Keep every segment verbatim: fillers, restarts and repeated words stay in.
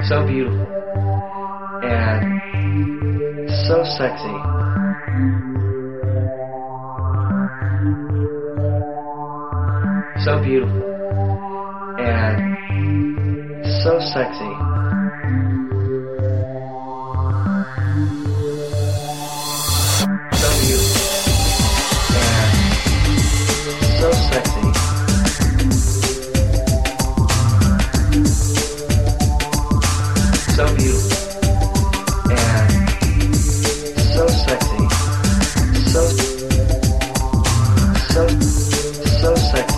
so beautiful and so sexy. So beautiful and so sexy. So beautiful and so sexy. So beautiful and so sexy. So so so sexy.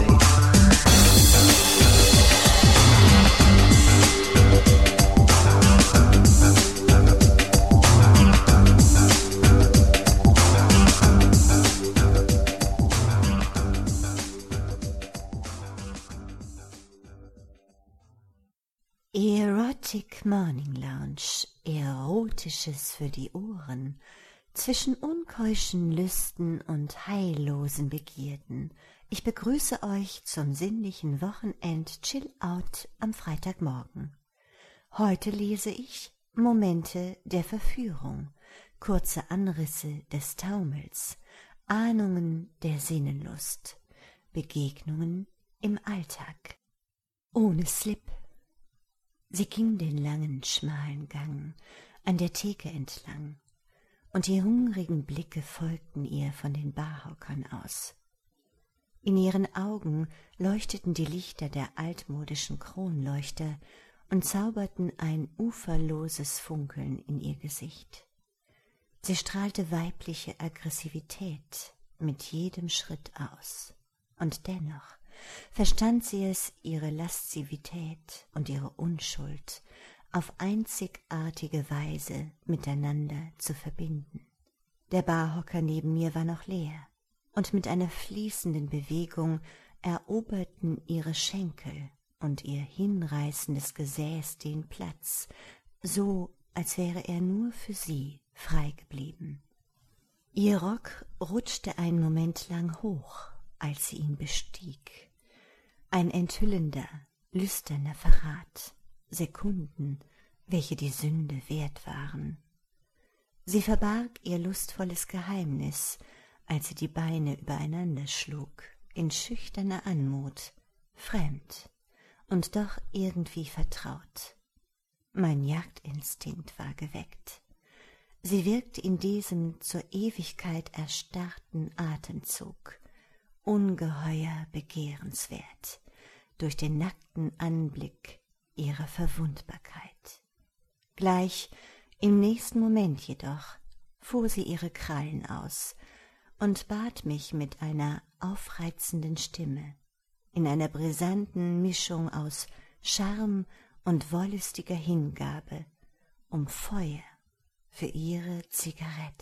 Erotic Morning Lounge, Erotisches für die Ohren, zwischen unkeuschen Lüsten und heillosen Begierden. Ich begrüße euch zum sinnlichen Wochenend-Chill-Out am Freitagmorgen. Heute lese ich Momente der Verführung, kurze Anrisse des Taumels, Ahnungen der Sinnenlust, Begegnungen im Alltag. Ohne Slip. Sie ging den langen, schmalen Gang an der Theke entlang, und die hungrigen Blicke folgten ihr von den Barhockern aus. In ihren Augen leuchteten die Lichter der altmodischen Kronleuchter und zauberten ein uferloses Funkeln in ihr Gesicht. Sie strahlte weibliche Aggressivität mit jedem Schritt aus, und dennoch verstand sie es, ihre Laszivität und ihre Unschuld auf einzigartige Weise miteinander zu verbinden. Der Barhocker neben mir war noch leer, und mit einer fließenden Bewegung eroberten ihre Schenkel und ihr hinreißendes Gesäß den Platz, so als wäre er nur für sie frei geblieben. Ihr Rock rutschte einen Moment lang hoch, als sie ihn bestieg. Ein enthüllender, lüsterner Verrat, Sekunden, welche die Sünde wert waren. Sie verbarg ihr lustvolles Geheimnis, als sie die Beine übereinander schlug, in schüchterner Anmut, fremd und doch irgendwie vertraut. Mein Jagdinstinkt war geweckt. Sie wirkte in diesem zur Ewigkeit erstarrten Atemzug ungeheuer begehrenswert durch den nackten Anblick ihrer Verwundbarkeit. Gleich im nächsten Moment jedoch fuhr sie ihre Krallen aus und bat mich mit einer aufreizenden Stimme, in einer brisanten Mischung aus Charme und wollüstiger Hingabe, um Feuer für ihre Zigarette.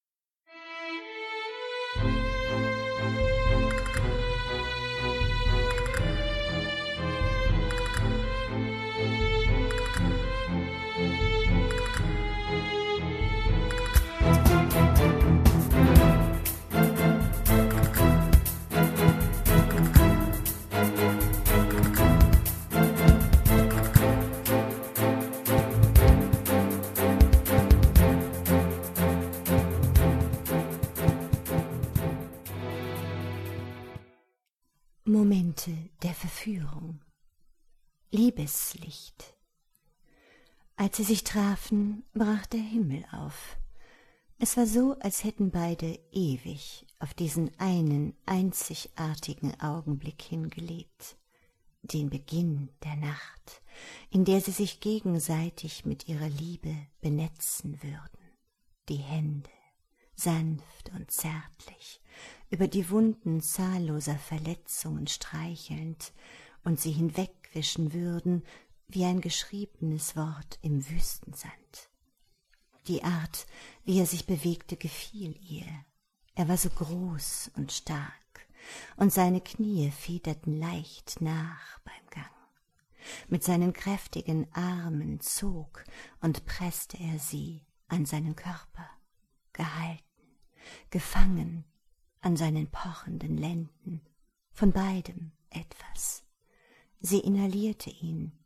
Momente der Verführung. Liebeslicht. Als sie sich trafen, brach der Himmel auf. Es war so, als hätten beide ewig auf diesen einen einzigartigen Augenblick hingelebt, den Beginn der Nacht, in der sie sich gegenseitig mit ihrer Liebe benetzen würden, die Hände sanft und zärtlich über die Wunden zahlloser Verletzungen streichelnd und sie hinwegwischen würden wie ein geschriebenes Wort im Wüstensand. Die Art, wie er sich bewegte, gefiel ihr. Er war so groß und stark, und seine Knie federten leicht nach beim Gang. Mit seinen kräftigen Armen zog und presste er sie an seinen Körper, gehalten, gefangen an seinen pochenden Lenden, von beidem etwas. Sie inhalierte ihn,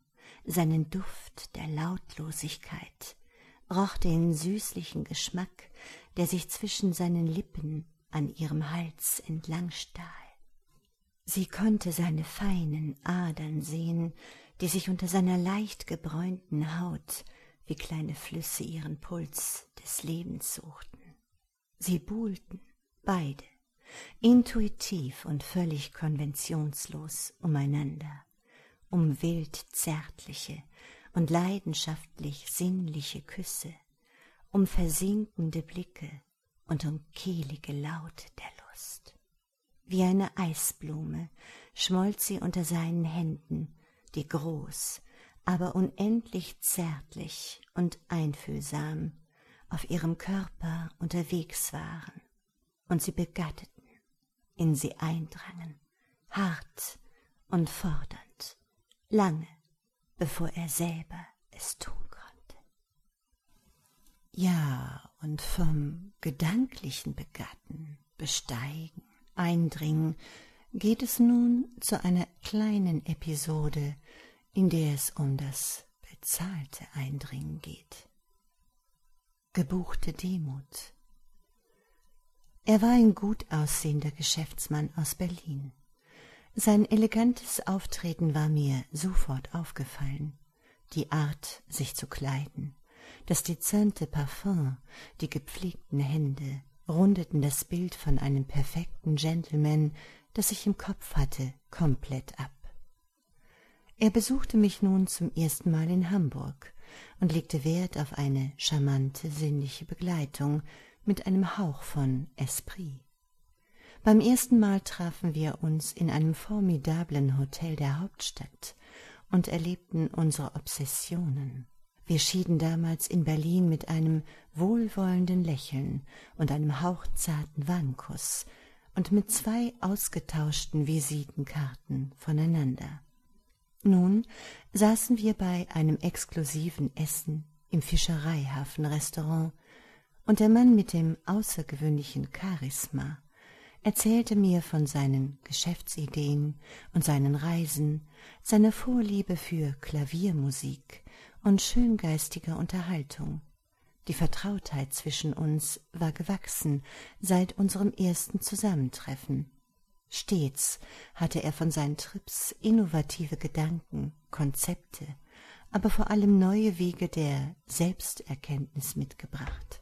seinen Duft der Lautlosigkeit, roch den süßlichen Geschmack, der sich zwischen seinen Lippen an ihrem Hals entlang stahl. Sie konnte seine feinen Adern sehen, die sich unter seiner leicht gebräunten Haut wie kleine Flüsse ihren Puls des Lebens suchten. Sie buhlten, beide, intuitiv und völlig konventionslos umeinander, um wild zärtliche und leidenschaftlich sinnliche Küsse, um versinkende Blicke und um kehlige Laute der Lust. Wie eine Eisblume schmolz sie unter seinen Händen, die groß, aber unendlich zärtlich und einfühlsam auf ihrem Körper unterwegs waren und sie begatteten, in sie eindrangen, hart und fordernd, lange, bevor er selber es tun konnte. Ja, und vom gedanklichen Begatten, Besteigen, Eindringen geht es nun zu einer kleinen Episode, in der es um das bezahlte Eindringen geht. Gebuchte Demut. Er war ein gut aussehender Geschäftsmann aus Berlin. Sein elegantes Auftreten war mir sofort aufgefallen, die Art, sich zu kleiden, das dezente Parfum, die gepflegten Hände rundeten das Bild von einem perfekten Gentleman, das ich im Kopf hatte, komplett ab. Er besuchte mich nun zum ersten Mal in Hamburg und legte Wert auf eine charmante, sinnliche Begleitung mit einem Hauch von Esprit. Beim ersten Mal trafen wir uns in einem formidablen Hotel der Hauptstadt und erlebten unsere Obsessionen. Wir schieden damals in Berlin mit einem wohlwollenden Lächeln und einem hauchzarten Wangkuss und mit zwei ausgetauschten Visitenkarten voneinander. Nun saßen wir bei einem exklusiven Essen im Fischereihafenrestaurant, und der Mann mit dem außergewöhnlichen Charisma erzählte mir von seinen Geschäftsideen und seinen Reisen, seiner Vorliebe für Klaviermusik und schöngeistiger Unterhaltung. Die Vertrautheit zwischen uns war gewachsen seit unserem ersten Zusammentreffen. Stets hatte er von seinen Trips innovative Gedanken, Konzepte, aber vor allem neue Wege der Selbsterkenntnis mitgebracht.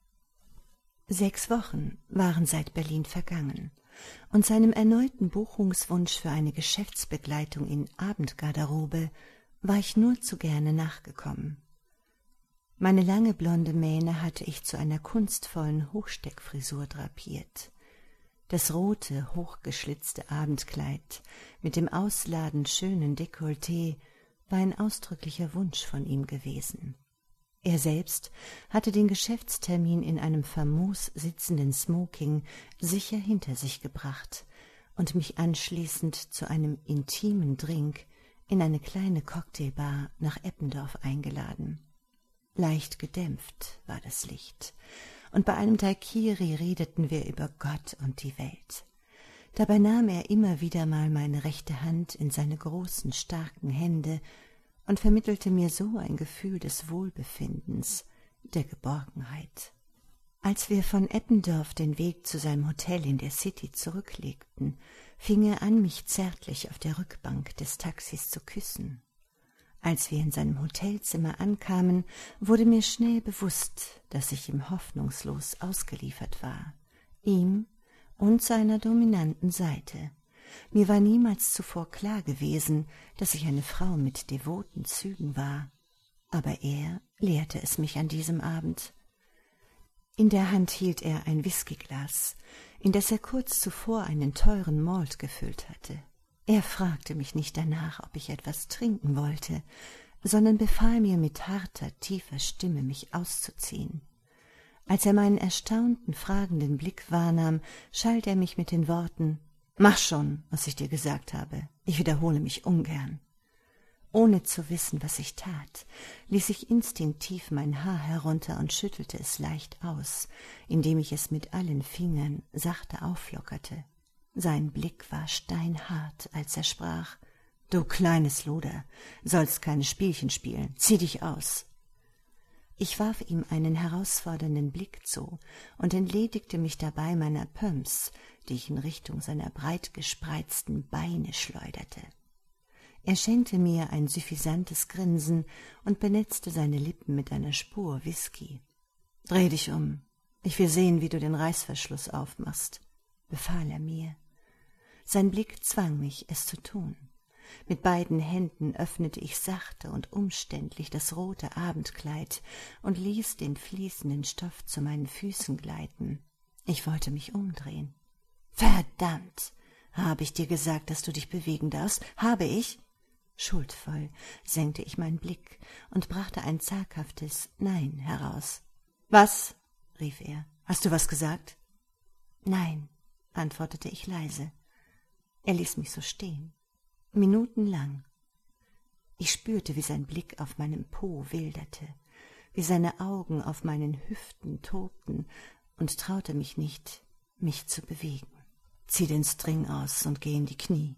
Sechs Wochen waren seit Berlin vergangen, und seinem erneuten Buchungswunsch für eine Geschäftsbegleitung in Abendgarderobe war ich nur zu gerne nachgekommen. Meine lange blonde Mähne hatte ich zu einer kunstvollen Hochsteckfrisur drapiert. Das rote, hochgeschlitzte Abendkleid mit dem ausladend schönen Dekolleté war ein ausdrücklicher Wunsch von ihm gewesen. Er selbst hatte den Geschäftstermin in einem famos sitzenden Smoking sicher hinter sich gebracht und mich anschließend zu einem intimen Drink in eine kleine Cocktailbar nach Eppendorf eingeladen. Leicht gedämpft war das Licht, und bei einem Daiquiri redeten wir über Gott und die Welt. Dabei nahm er immer wieder mal meine rechte Hand in seine großen, starken Hände und vermittelte mir so ein Gefühl des Wohlbefindens, der Geborgenheit. Als wir von Eppendorf den Weg zu seinem Hotel in der City zurücklegten, fing er an, mich zärtlich auf der Rückbank des Taxis zu küssen. Als wir in seinem Hotelzimmer ankamen, wurde mir schnell bewusst, dass ich ihm hoffnungslos ausgeliefert war, ihm und seiner dominanten Seite. Mir war niemals zuvor klar gewesen, dass ich eine Frau mit devoten Zügen war, aber er lehrte es mich an diesem Abend. In der Hand hielt er ein Whiskyglas, in das er kurz zuvor einen teuren Malt gefüllt hatte. Er fragte mich nicht danach, ob ich etwas trinken wollte, sondern befahl mir mit harter, tiefer Stimme, mich auszuziehen. Als er meinen erstaunten, fragenden Blick wahrnahm, schalt er mich mit den Worten: »Mach schon, was ich dir gesagt habe. Ich wiederhole mich ungern.« Ohne zu wissen, was ich tat, ließ ich instinktiv mein Haar herunter und schüttelte es leicht aus, indem ich es mit allen Fingern sachte auflockerte. Sein Blick war steinhart, als er sprach: »Du kleines Luder, sollst keine Spielchen spielen, zieh dich aus!« Ich warf ihm einen herausfordernden Blick zu und entledigte mich dabei meiner Pumps, die ich in Richtung seiner breit gespreizten Beine schleuderte. Er schenkte mir ein suffisantes Grinsen und benetzte seine Lippen mit einer Spur Whisky. »Dreh dich um, ich will sehen, wie du den Reißverschluss aufmachst«, befahl er mir. Sein Blick zwang mich, es zu tun. Mit beiden Händen öffnete ich sachte und umständlich das rote Abendkleid und ließ den fließenden Stoff zu meinen Füßen gleiten. Ich wollte mich umdrehen. »Verdammt! Habe ich dir gesagt, dass du dich bewegen darfst? Habe ich?« Schuldvoll senkte ich meinen Blick und brachte ein zaghaftes »Nein« heraus. »Was?« rief er. »Hast du was gesagt?« »Nein«, antwortete ich leise. Er ließ mich so stehen. Minutenlang. Ich spürte, wie sein Blick auf meinem Po wilderte, wie seine Augen auf meinen Hüften tobten und traute mich nicht, mich zu bewegen. »Zieh den String aus und geh in die Knie.«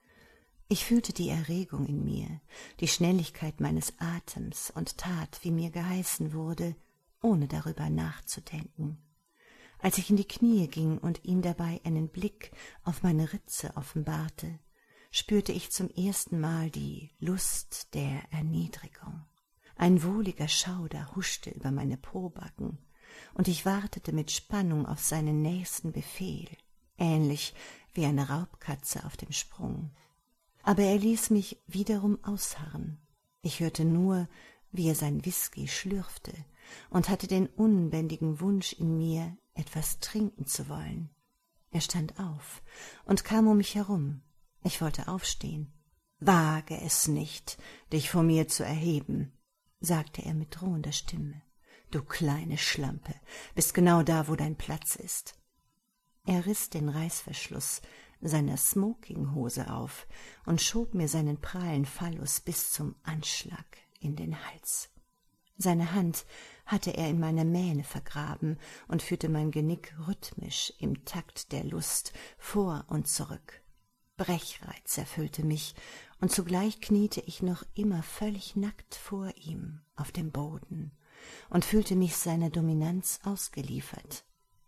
Ich fühlte die Erregung in mir, die Schnelligkeit meines Atems und tat, wie mir geheißen wurde, ohne darüber nachzudenken. Als ich in die Knie ging und ihm dabei einen Blick auf meine Ritze offenbarte, spürte ich zum ersten Mal die Lust der Erniedrigung. Ein wohliger Schauder huschte über meine Pobacken, und ich wartete mit Spannung auf seinen nächsten Befehl, ähnlich wie eine Raubkatze auf dem Sprung. Aber er ließ mich wiederum ausharren. Ich hörte nur, wie er sein Whisky schlürfte, und hatte den unbändigen Wunsch in mir, etwas trinken zu wollen. Er stand auf und kam um mich herum. Ich wollte aufstehen. »Wage es nicht, dich vor mir zu erheben«, sagte er mit drohender Stimme. »Du kleine Schlampe, bist genau da, wo dein Platz ist.« Er riss den Reißverschluss seiner Smokinghose auf und schob mir seinen prallen Phallus bis zum Anschlag in den Hals. Seine Hand hatte er in meine Mähne vergraben und führte mein Genick rhythmisch im Takt der Lust vor und zurück. Brechreiz erfüllte mich, und zugleich kniete ich noch immer völlig nackt vor ihm auf dem Boden und fühlte mich seiner Dominanz ausgeliefert.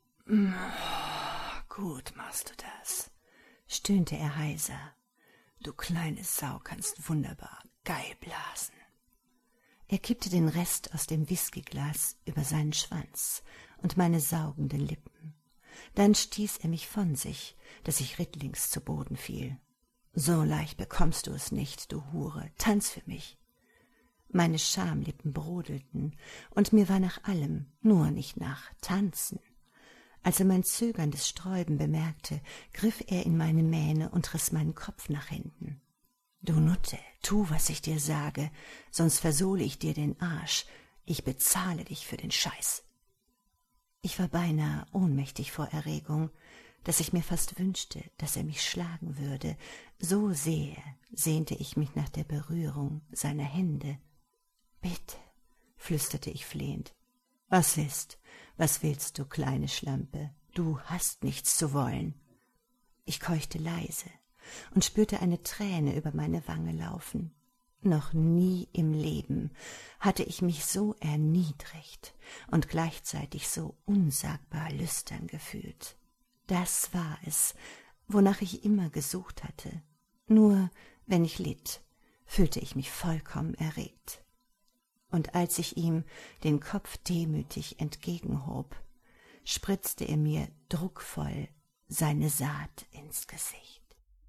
»Gut machst du das«, stöhnte er heiser. »Du kleine Sau kannst wunderbar geil blasen.« Er kippte den Rest aus dem Whiskyglas über seinen Schwanz und meine saugenden Lippen. Dann stieß er mich von sich, dass ich rittlings zu Boden fiel. »So leicht bekommst du es nicht, du Hure, tanz für mich.« Meine Schamlippen brodelten, und mir war nach allem, nur nicht nach Tanzen. Als er mein zögerndes Sträuben bemerkte, griff er in meine Mähne und riss meinen Kopf nach hinten. »Du Nutte, tu, was ich dir sage, sonst versohle ich dir den Arsch. Ich bezahle dich für den Scheiß.« Ich war beinahe ohnmächtig vor Erregung, dass ich mir fast wünschte, dass er mich schlagen würde. So sehr sehnte ich mich nach der Berührung seiner Hände. »Bitte«, flüsterte ich flehend. »Was ist? Was willst du, kleine Schlampe? Du hast nichts zu wollen.« Ich keuchte leise und spürte eine Träne über meine Wange laufen. Noch nie im Leben hatte ich mich so erniedrigt und gleichzeitig so unsagbar lüstern gefühlt. Das war es, wonach ich immer gesucht hatte. Nur wenn ich litt, fühlte ich mich vollkommen erregt. Und als ich ihm den Kopf demütig entgegenhob, spritzte er mir druckvoll seine Saat ins Gesicht.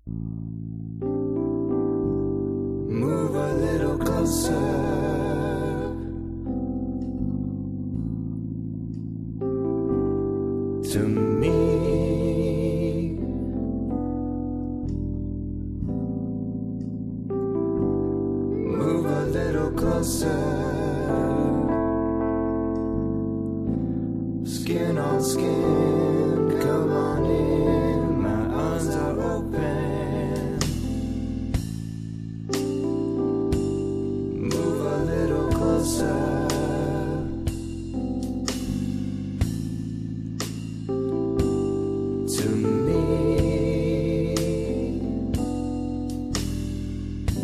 Move a little closer to me. Move a little closer. Skin on skin, come on in. My arms are open. Move a little closer. To me.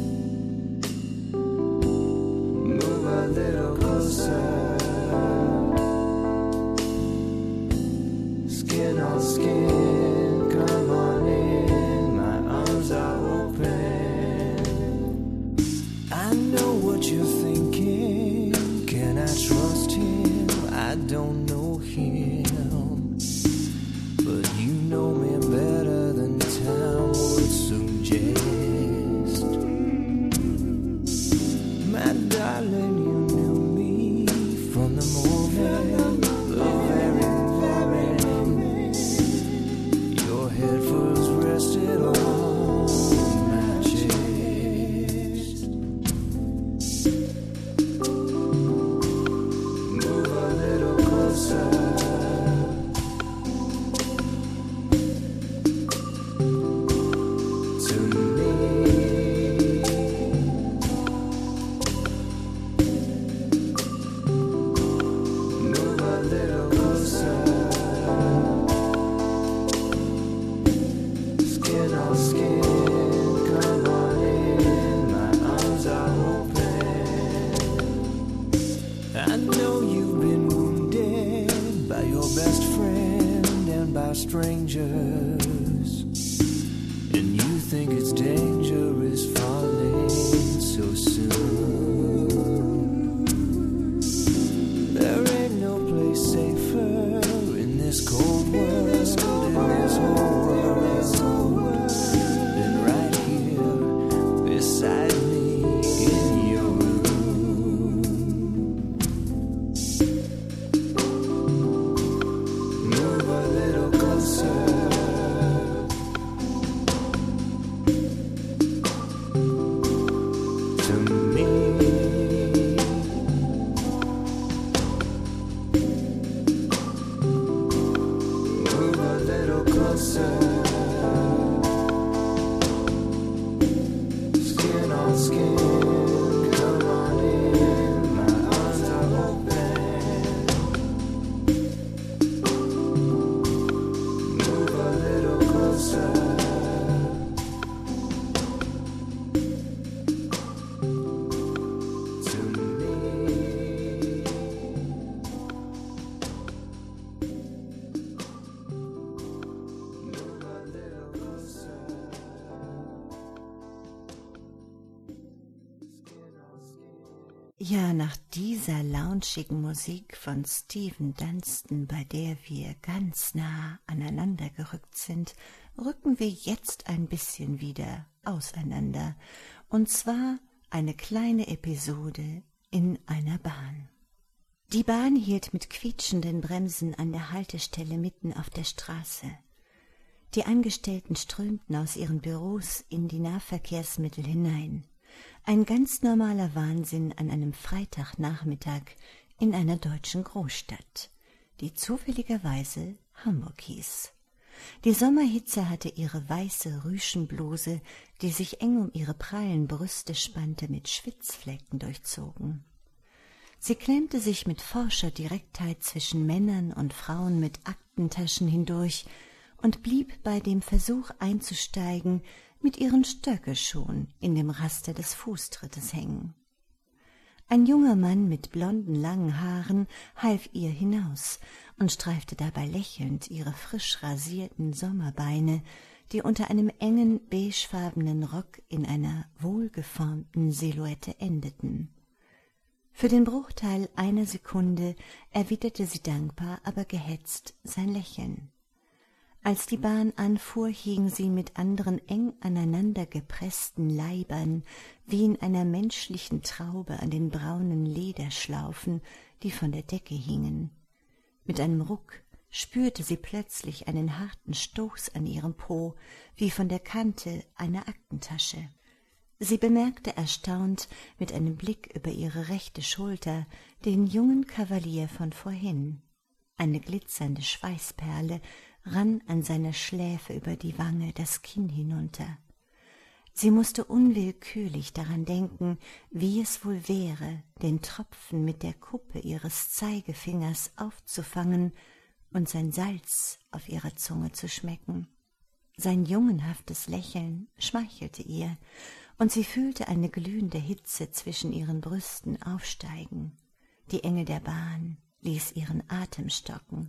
skin. Come on in, my arms are open. Move a little closer to me. Move a little closer. Skin on skin. Ja, nach dieser launchigen Musik von Stephen Dunstan, bei der wir ganz nah aneinander gerückt sind, rücken wir jetzt ein bisschen wieder auseinander. Und zwar eine kleine Episode in einer Bahn. Die Bahn hielt mit quietschenden Bremsen an der Haltestelle mitten auf der Straße. Die Angestellten strömten aus ihren Büros in die Nahverkehrsmittel hinein. Ein ganz normaler Wahnsinn an einem Freitagnachmittag in einer deutschen Großstadt, die zufälligerweise Hamburg hieß. Die Sommerhitze hatte ihre weiße Rüschenbluse, die sich eng um ihre prallen Brüste spannte, mit Schwitzflecken durchzogen. Sie klemmte sich mit forscher Direktheit zwischen Männern und Frauen mit Aktentaschen hindurch und blieb bei dem Versuch einzusteigen mit ihren Stöckelschuhen in dem Raster des Fußtrittes hängen. Ein junger Mann mit blonden, langen Haaren half ihr hinaus und streifte dabei lächelnd ihre frisch rasierten Sommerbeine, die unter einem engen, beigefarbenen Rock in einer wohlgeformten Silhouette endeten. Für den Bruchteil einer Sekunde erwiderte sie dankbar, aber gehetzt sein Lächeln. Als die Bahn anfuhr, hing sie mit anderen eng aneinander gepressten Leibern wie in einer menschlichen Traube an den braunen Lederschlaufen, die von der Decke hingen. Mit einem Ruck spürte sie plötzlich einen harten Stoß an ihrem Po, wie von der Kante einer Aktentasche. Sie bemerkte erstaunt mit einem Blick über ihre rechte Schulter den jungen Kavalier von vorhin. Eine glitzernde Schweißperle rann an seiner Schläfe über die Wange das Kinn hinunter. Sie mußte unwillkürlich daran denken, wie es wohl wäre, den Tropfen mit der Kuppe ihres Zeigefingers aufzufangen und sein Salz auf ihrer Zunge zu schmecken. Sein jungenhaftes Lächeln schmeichelte ihr, und sie fühlte eine glühende Hitze zwischen ihren Brüsten aufsteigen. Die Enge der Bahn ließ ihren Atem stocken.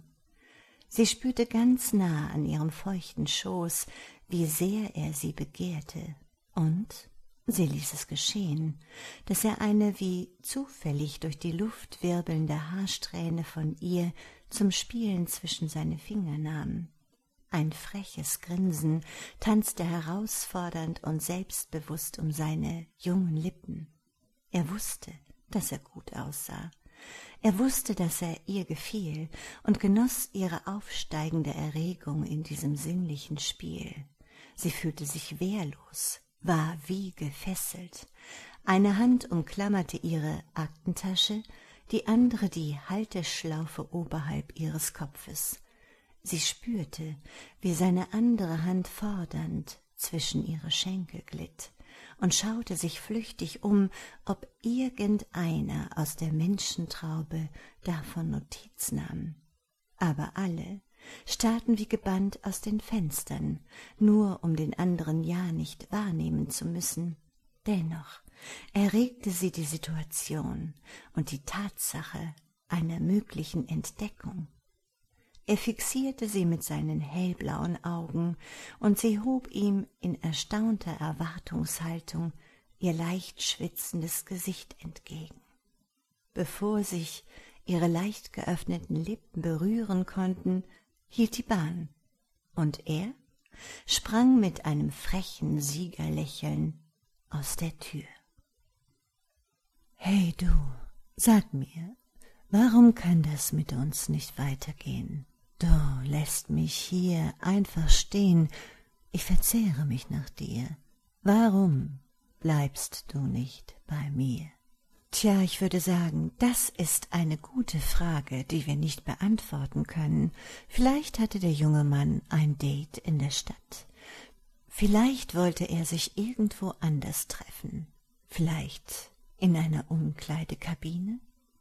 Sie spürte ganz nah an ihrem feuchten Schoß, wie sehr er sie begehrte, und sie ließ es geschehen, dass er eine wie zufällig durch die Luft wirbelnde Haarsträhne von ihr zum Spielen zwischen seine Finger nahm. Ein freches Grinsen tanzte herausfordernd und selbstbewusst um seine jungen Lippen. Er wusste, dass er gut aussah. Er wusste, dass er ihr gefiel und genoss ihre aufsteigende Erregung in diesem sinnlichen Spiel. Sie fühlte sich wehrlos, war wie gefesselt. Eine Hand umklammerte ihre Aktentasche, die andere die Halteschlaufe oberhalb ihres Kopfes. Sie spürte, wie seine andere Hand fordernd zwischen ihre Schenkel glitt, und schaute sich flüchtig um, ob irgendeiner aus der Menschentraube davon Notiz nahm. Aber alle starrten wie gebannt aus den Fenstern, nur um den anderen ja nicht wahrnehmen zu müssen. Dennoch erregte sie die Situation und die Tatsache einer möglichen Entdeckung. Er fixierte sie mit seinen hellblauen Augen, und sie hob ihm in erstaunter Erwartungshaltung ihr leicht schwitzendes Gesicht entgegen. Bevor sich ihre leicht geöffneten Lippen berühren konnten, hielt die Bahn, und er sprang mit einem frechen Siegerlächeln aus der Tür. »Hey du, sag mir, warum kann das mit uns nicht weitergehen? Du lässt mich hier einfach stehen, ich verzehre mich nach dir. Warum bleibst du nicht bei mir?« Tja, ich würde sagen, das ist eine gute Frage, die wir nicht beantworten können. Vielleicht hatte der junge Mann ein Date in der Stadt. Vielleicht wollte er sich irgendwo anders treffen. Vielleicht in einer Umkleidekabine?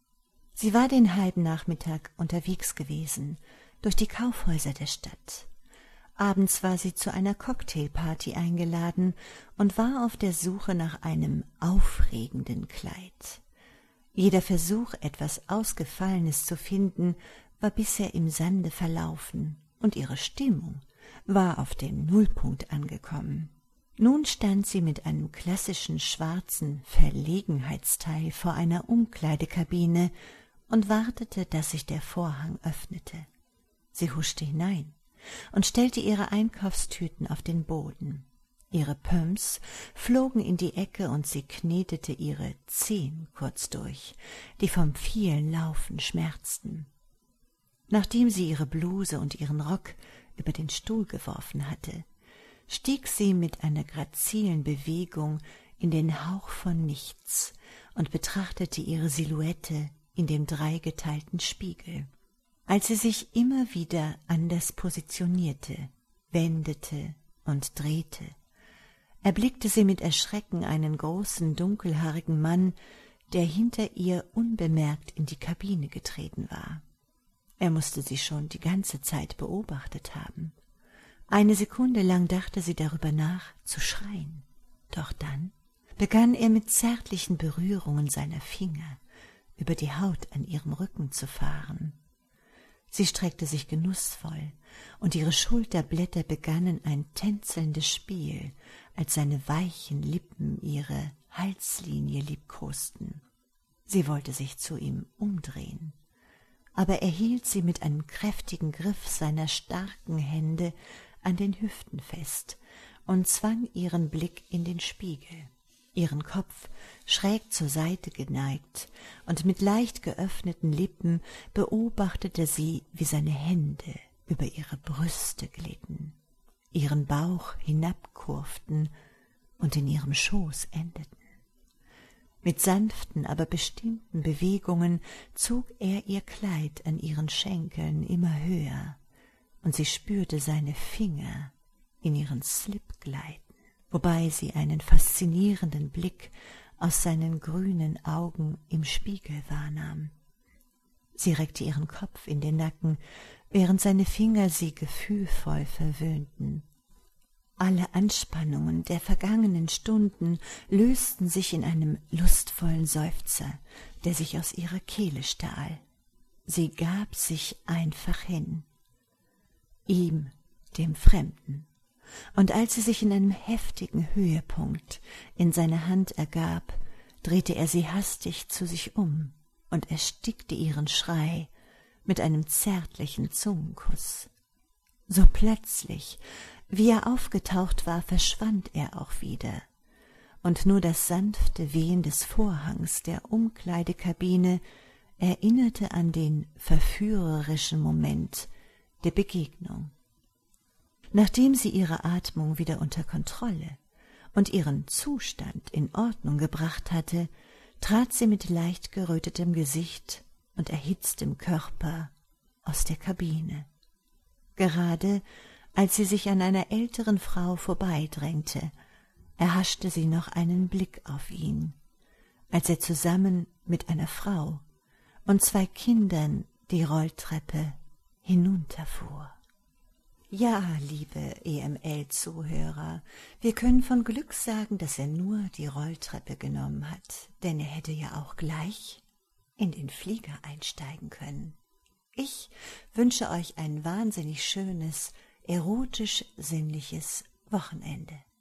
Sie war den halben Nachmittag unterwegs gewesen, durch die Kaufhäuser der Stadt. Abends war sie zu einer Cocktailparty eingeladen und war auf der Suche nach einem aufregenden Kleid. Jeder Versuch, etwas Ausgefallenes zu finden, war bisher im Sande verlaufen, und ihre Stimmung war auf dem Nullpunkt angekommen. Nun stand sie mit einem klassischen schwarzen Verlegenheitsteil vor einer Umkleidekabine und wartete, dass sich der Vorhang öffnete. Sie huschte hinein und stellte ihre Einkaufstüten auf den Boden. Ihre Pumps flogen in die Ecke und sie knetete ihre Zehen kurz durch, die vom vielen Laufen schmerzten. Nachdem sie ihre Bluse und ihren Rock über den Stuhl geworfen hatte, stieg sie mit einer grazilen Bewegung in den Hauch von Nichts und betrachtete ihre Silhouette in dem dreigeteilten Spiegel. Als sie sich immer wieder anders positionierte, wendete und drehte, erblickte sie mit Erschrecken einen großen, dunkelhaarigen Mann, der hinter ihr unbemerkt in die Kabine getreten war. Er musste sie schon die ganze Zeit beobachtet haben. Eine Sekunde lang dachte sie darüber nach, zu schreien. Doch dann begann er mit zärtlichen Berührungen seiner Finger über die Haut an ihrem Rücken zu fahren. Sie streckte sich genussvoll, und ihre Schulterblätter begannen ein tänzelndes Spiel, als seine weichen Lippen ihre Halslinie liebkosten. Sie wollte sich zu ihm umdrehen, aber er hielt sie mit einem kräftigen Griff seiner starken Hände an den Hüften fest und zwang ihren Blick in den Spiegel. Ihren Kopf schräg zur Seite geneigt und mit leicht geöffneten Lippen beobachtete sie, wie seine Hände über ihre Brüste glitten, ihren Bauch hinabkurften und in ihrem Schoß endeten. Mit sanften, aber bestimmten Bewegungen zog er ihr Kleid an ihren Schenkeln immer höher, und sie spürte seine Finger in ihren Slip gleiten, wobei sie einen faszinierenden Blick aus seinen grünen Augen im Spiegel wahrnahm. Sie reckte ihren Kopf in den Nacken, während seine Finger sie gefühlvoll verwöhnten. Alle Anspannungen der vergangenen Stunden lösten sich in einem lustvollen Seufzer, der sich aus ihrer Kehle stahl. Sie gab sich einfach hin, ihm, dem Fremden, und als sie sich in einem heftigen Höhepunkt in seine Hand ergab, drehte er sie hastig zu sich um und erstickte ihren Schrei mit einem zärtlichen Zungenkuss. So plötzlich, wie er aufgetaucht war, verschwand er auch wieder, und nur das sanfte Wehen des Vorhangs der Umkleidekabine erinnerte an den verführerischen Moment der Begegnung. Nachdem sie ihre Atmung wieder unter Kontrolle und ihren Zustand in Ordnung gebracht hatte, trat sie mit leicht gerötetem Gesicht und erhitztem Körper aus der Kabine. Gerade als sie sich an einer älteren Frau vorbeidrängte, erhaschte sie noch einen Blick auf ihn, als er zusammen mit einer Frau und zwei Kindern die Rolltreppe hinunterfuhr. Ja, liebe E M L-Zuhörer, wir können von Glück sagen, dass er nur die Rolltreppe genommen hat, denn er hätte ja auch gleich in den Flieger einsteigen können. Ich wünsche euch ein wahnsinnig schönes, erotisch-sinnliches Wochenende.